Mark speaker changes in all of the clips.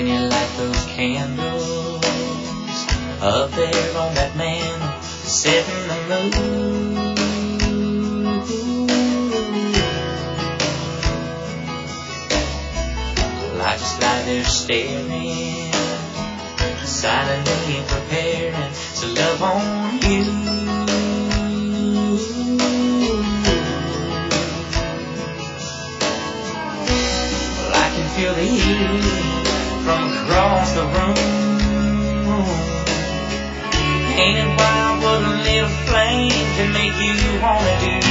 Speaker 1: when you light those candles up there on that man setting the mood. I just lie there staring, silently preparing to love on you. Well, I can feel the heat from across the room. Ain't it wild what a little flame can make you wanna do?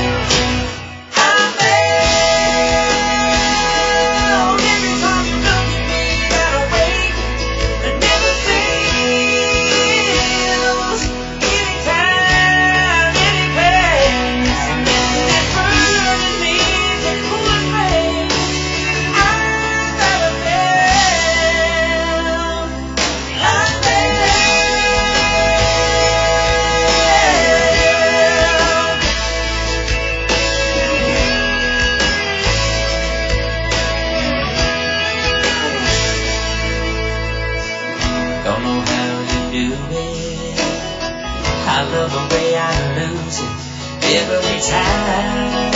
Speaker 1: I love the way I lose it every time.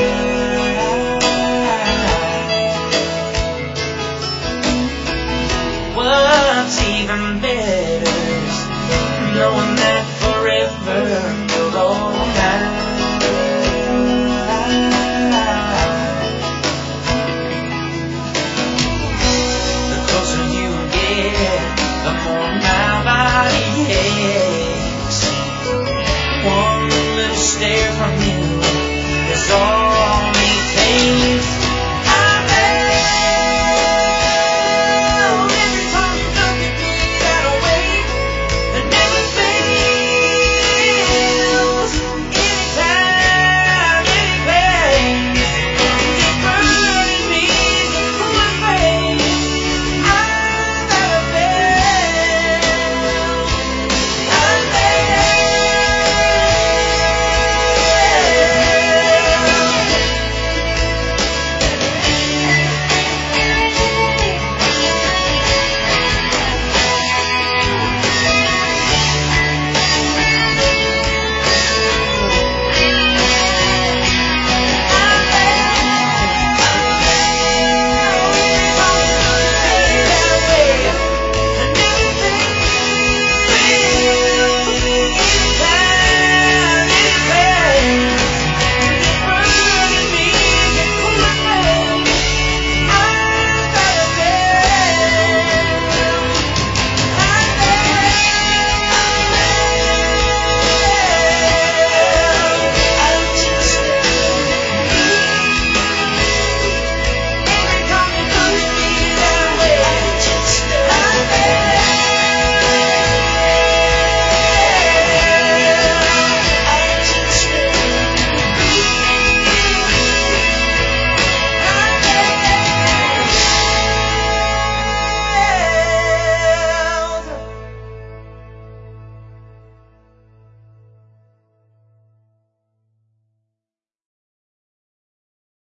Speaker 1: What's even better is knowing that forever you're all mine. The closer you get, the more